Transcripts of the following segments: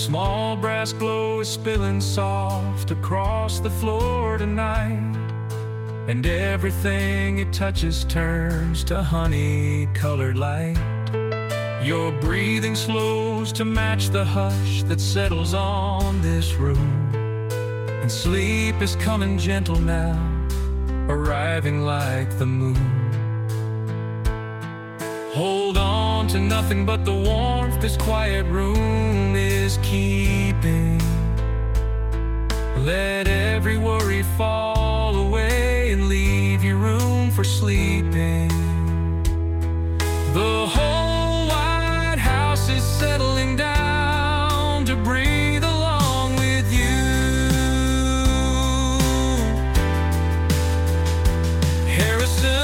small brass glow is spilling soft across the floor tonight, and everything it touches turns to honey-colored light. Your breathing slows to match the hush that settles on this room, and sleep is coming gentle now, arriving like the moon. Hold on to nothing but the warmth this quiet room is keeping. Let every worry fall away and leave you room for sleeping. The whole white house is settling down to breathe along with you. Harrison,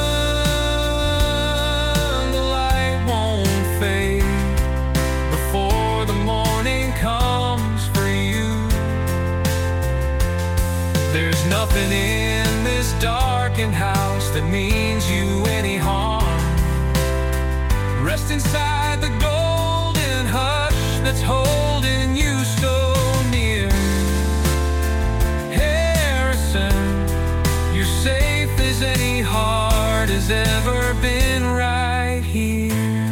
there's nothing in this darkened house that means you any harm. Rest inside the golden hush that's holding you so near. Harrison, you're safe as any heart has ever been right here.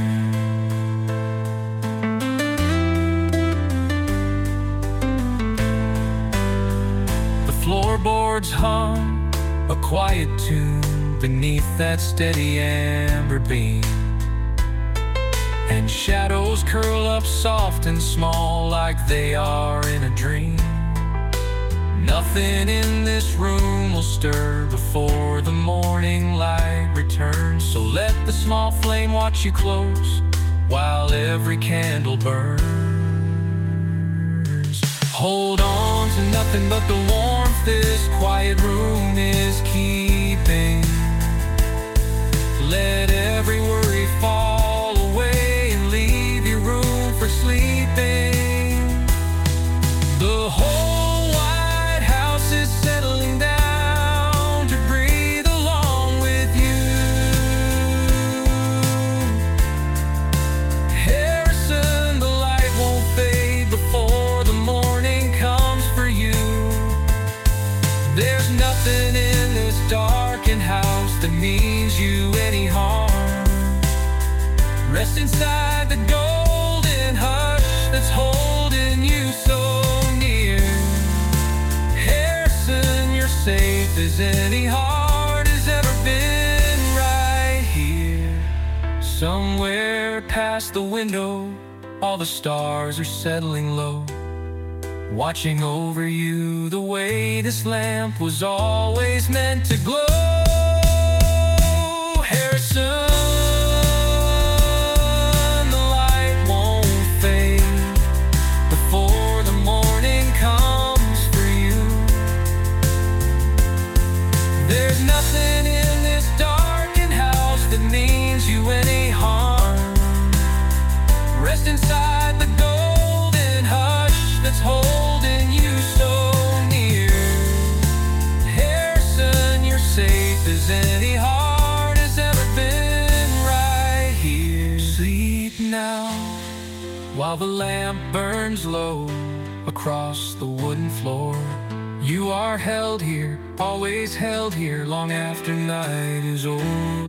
Floorboards hum a quiet tune beneath that steady amber beam, and shadows curl up soft and small like they are in a dream. Nothing in this room will stir before the morning light returns, so let the small flame watch you close while every candle burns. Hold on to nothing but the warmth this quiet room is keeping. Let every worry fall away and leave you room for sleeping. The whole white house is settling down to breathe along with you. Harrison, the light won't fade before the morning comes for you. There's nothing in this darkened house that means you any harm. Rest inside the golden hush that's holding you so near. Harrison, you're safe as any heart has ever been right here. Somewhere past the window, all the stars are settling low, watching over you the way this lamp was always meant to glow. Harrison, the light won't fade before the morning comes for you. There's nothing in this darkened house that means you any harm. Rest inside the golden hush that's holding you so near. Harrison, you're safe as any heart has ever been right here. Sleep now while the lamp burns low across the wooden floor. You are held here, always held here, long after night is over.